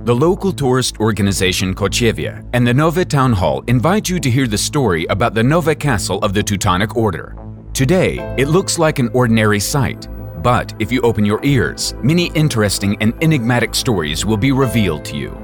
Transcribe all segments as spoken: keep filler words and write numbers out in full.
The local tourist organization Kochevia and the Nova Town Hall invite you to hear the story about the Nova Castle of the Teutonic Order. Today, it looks like an ordinary sight, but if you open your ears, many interesting and enigmatic stories will be revealed to you.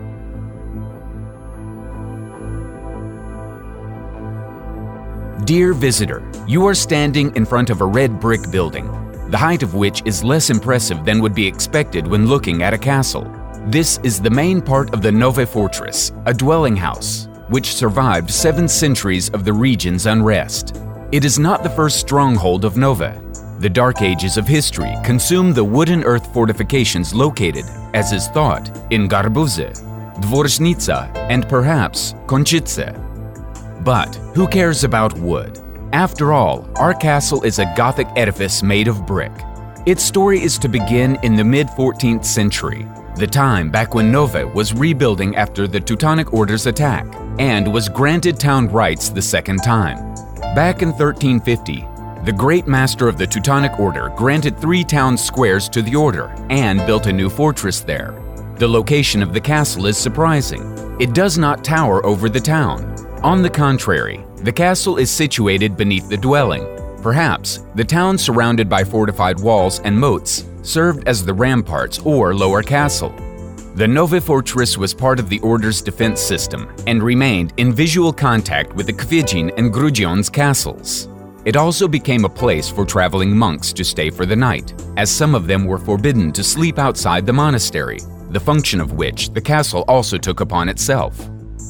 Dear visitor, you are standing in front of a red brick building, the height of which is less impressive than would be expected when looking at a castle. This is the main part of the Nova Fortress, a dwelling house, which survived seven centuries of the region's unrest. It is not the first stronghold of Nova. The dark ages of history consumed the wooden earth fortifications located, as is thought, in Garbuze, Dvorznica, and perhaps Konchice. But who cares about wood? After all, our castle is a Gothic edifice made of brick. Its story is to begin in the mid fourteenth century, the time back when Nova was rebuilding after the Teutonic Order's attack and was granted town rights the second time. Back in thirteen fifty, the great master of the Teutonic Order granted three town squares to the order and built a new fortress there. The location of the castle is surprising. It does not tower over the town. On the contrary, the castle is situated beneath the dwelling. Perhaps the town, surrounded by fortified walls and moats, served as the ramparts or lower castle. The Nova Fortress was part of the Order's defense system and remained in visual contact with the Kvěžín and Grudziądz castles. It also became a place for traveling monks to stay for the night, as some of them were forbidden to sleep outside the monastery, the function of which the castle also took upon itself.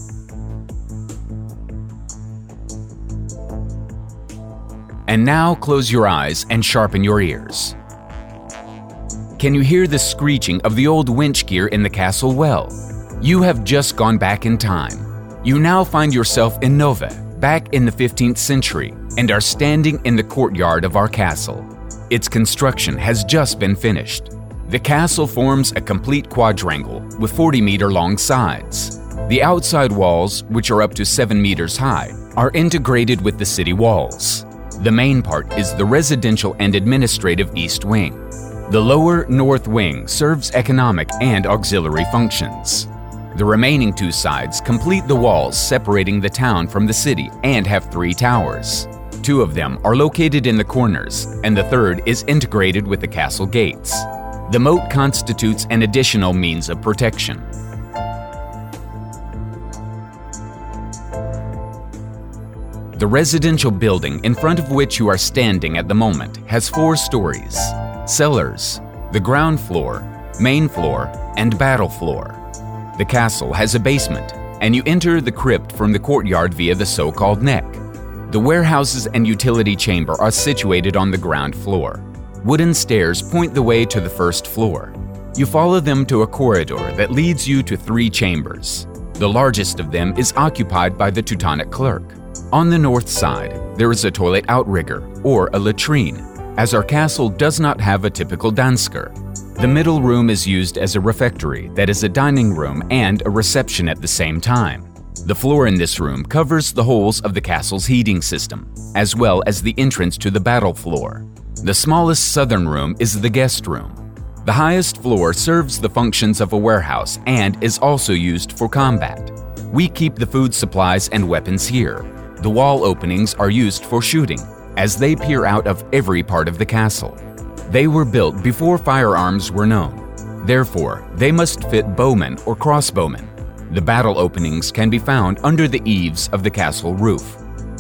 And now close your eyes and sharpen your ears. Can you hear the screeching of the old winch gear in the castle well? You have just gone back in time. You now find yourself in Nova, back in the fifteenth century, and are standing in the courtyard of our castle. Its construction has just been finished. The castle forms a complete quadrangle with forty meter long sides. The outside walls, which are up to seven meters high, are integrated with the city walls. The main part is the residential and administrative east wing. The lower north wing serves economic and auxiliary functions. The remaining two sides complete the walls separating the town from the city and have three towers. Two of them are located in the corners, and the third is integrated with the castle gates. The moat constitutes an additional means of protection. The residential building in front of which you are standing at the moment has four stories: cellars, the ground floor, main floor, and battle floor. The castle has a basement, and you enter the crypt from the courtyard via the so-called neck. The warehouses and utility chamber are situated on the ground floor. Wooden stairs point the way to the first floor. You follow them to a corridor that leads you to three chambers. The largest of them is occupied by the Teutonic clerk. On the north side, there is a toilet outrigger, or a latrine, as our castle does not have a typical dansker. The middle room is used as a refectory that is a dining room and a reception at the same time. The floor in this room covers the holes of the castle's heating system, as well as the entrance to the battle floor. The smallest southern room is the guest room. The highest floor serves the functions of a warehouse and is also used for combat. We keep the food supplies and weapons here. The wall openings are used for shooting, as they peer out of every part of the castle. They were built before firearms were known. Therefore, they must fit bowmen or crossbowmen. The battle openings can be found under the eaves of the castle roof.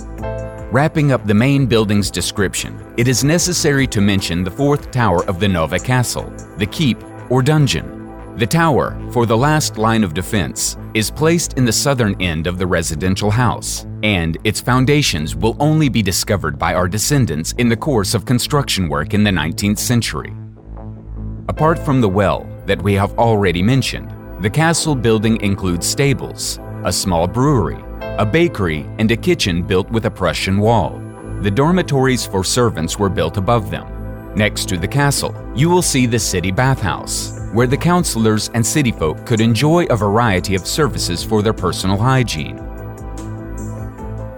Wrapping up the main building's description, it is necessary to mention the fourth tower of the Nova Castle, the keep or dungeon. The tower, for the last line of defense, is placed in the southern end of the residential house, and its foundations will only be discovered by our descendants in the course of construction work in the nineteenth century. Apart from the well that we have already mentioned, the castle building includes stables, a small brewery, a bakery, and a kitchen built with a Prussian wall. The dormitories for servants were built above them. Next to the castle, you will see the city bathhouse, where the councillors and city folk could enjoy a variety of services for their personal hygiene.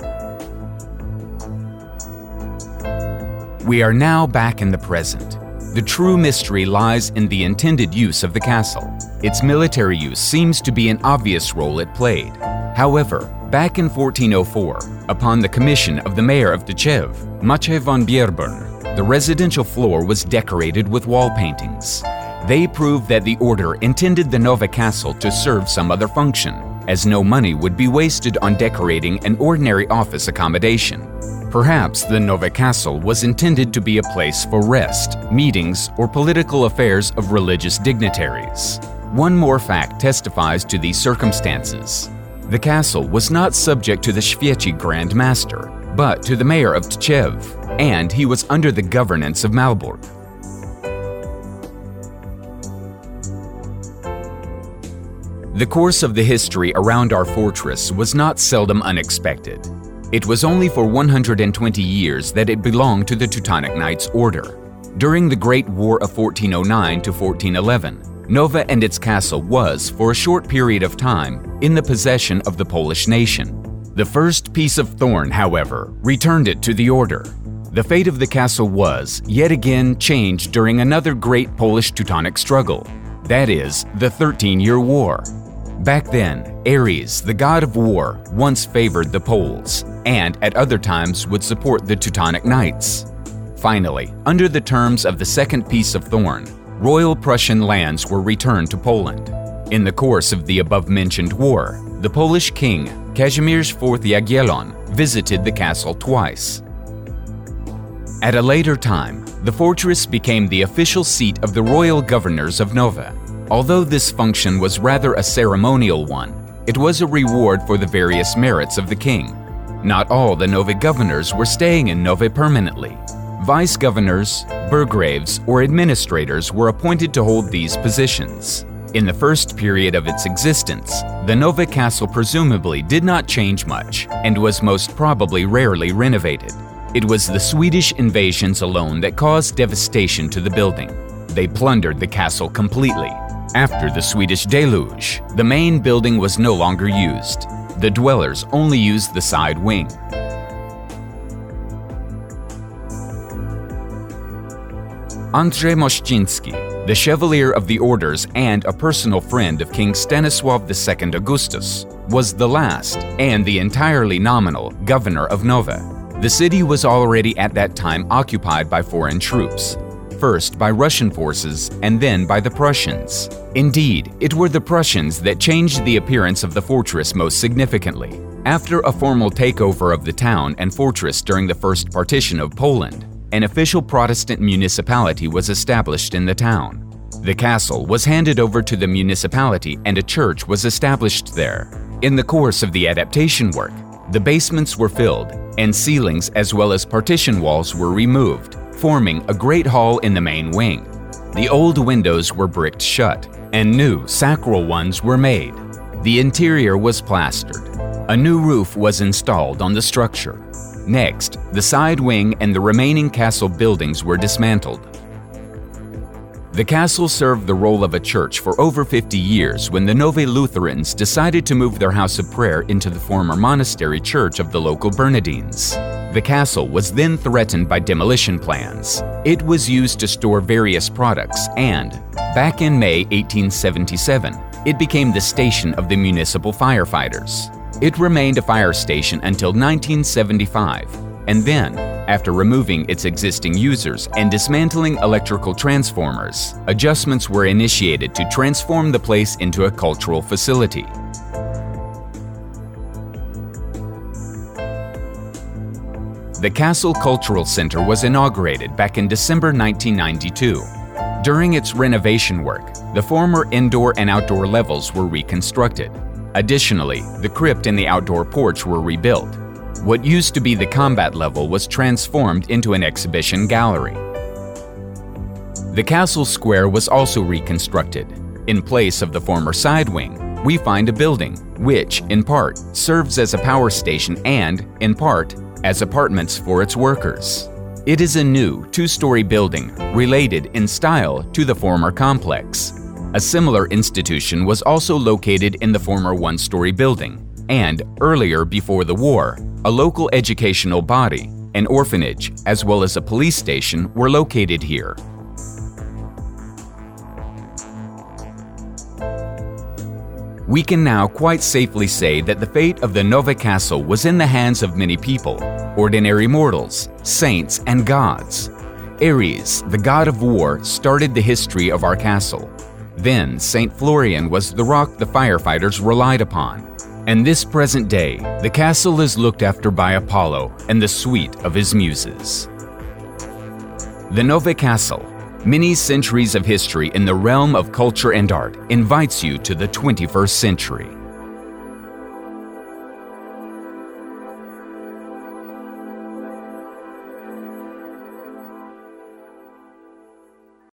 We are now back in the present. the true mystery lies in the intended use of the castle. Its military use seems to be an obvious role it played. However, back in fourteen oh four, upon the commission of the mayor of Tczew, Maciej von Bierburn, the residential floor was decorated with wall paintings. They proved that the order intended the Nowe Castle to serve some other function, as no money would be wasted on decorating an ordinary office accommodation. Perhaps the Nowe Castle was intended to be a place for rest, meetings, or political affairs of religious dignitaries. One more fact testifies to these circumstances. The castle was not subject to the Świecie Grand Master, but to the mayor of Tczew, and he was under the governance of Malbork. The course of the history around our fortress was not seldom unexpected. It was only for one hundred twenty years that it belonged to the Teutonic Knights Order. During the Great War of fourteen oh nine to fourteen eleven, Nowe and its castle was, for a short period of time, in the possession of the Polish nation. The First Peace of Thorn, however, returned it to the order. The fate of the castle was, yet again, changed during another great Polish-Teutonic struggle, that is, the Thirteen-Year War. Back then, Ares, the god of war, once favored the Poles, and at other times would support the Teutonic Knights. Finally, under the terms of the Second Peace of Thorn, Royal Prussian lands were returned to Poland. In the course of the above-mentioned war, the Polish king, Kazimierz the fourth Jagiellon, visited the castle twice. At a later time, the fortress became the official seat of the royal governors of Nowe. Although this function was rather a ceremonial one, it was a reward for the various merits of the king. Not all the Nowe governors were staying in Nowe permanently. Vice-governors, burgraves, or administrators were appointed to hold these positions. In the first period of its existence, the Nowe Castle presumably did not change much and was most probably rarely renovated. It was the Swedish invasions alone that caused devastation to the building. They plundered the castle completely. After the Swedish deluge, the main building was no longer used. The dwellers only used the side wing. Andrzej Mościcki, the Chevalier of the Orders and a personal friend of King Stanisław the Second Augustus, was the last, and the entirely nominal, governor of Nowe. The city was already at that time occupied by foreign troops, first by Russian forces and then by the Prussians. Indeed, it were the Prussians that changed the appearance of the fortress most significantly. After a formal takeover of the town and fortress during the First Partition of Poland, an official Protestant municipality was established in the town. The castle was handed over to the municipality and a church was established there. In the course of the adaptation work, the basements were filled and ceilings as well as partition walls were removed, forming a great hall in the main wing. The old windows were bricked shut, and new sacral ones were made. The interior was plastered. A new roof was installed on the structure. Next, the side wing and the remaining castle buildings were dismantled. The castle served the role of a church for over fifty years when the Nowe Lutherans decided to move their house of prayer into the former monastery church of the local Bernardines. The castle was then threatened by demolition plans. It was used to store various products and, back in May eighteen seventy-seven, it became the station of the municipal firefighters. It remained a fire station until nineteen seventy-five, and then, after removing its existing users and dismantling electrical transformers, adjustments were initiated to transform the place into a cultural facility. The Castle Cultural Center was inaugurated back in December nineteen ninety-two. During its renovation work, the former indoor and outdoor levels were reconstructed. Additionally, the crypt and the outdoor porch were rebuilt. What used to be the combat level was transformed into an exhibition gallery. The castle square was also reconstructed. In place of the former side wing, we find a building, which, in part, serves as a power station and, in part, as apartments for its workers. It is a new, two-story building, related in style to the former complex. A similar institution was also located in the former one-story building, and, earlier before the war, a local educational body, an orphanage, as well as a police station were located here. We can now quite safely say that the fate of the Nova Castle was in the hands of many people, ordinary mortals, saints, and gods. Ares, the god of war, started the history of our castle. Then Saint Florian was the rock the firefighters relied upon. And this present day, the castle is looked after by Apollo and the suite of his muses. The Nova Castle, many centuries of history in the realm of culture and art, invites you to the twenty-first century.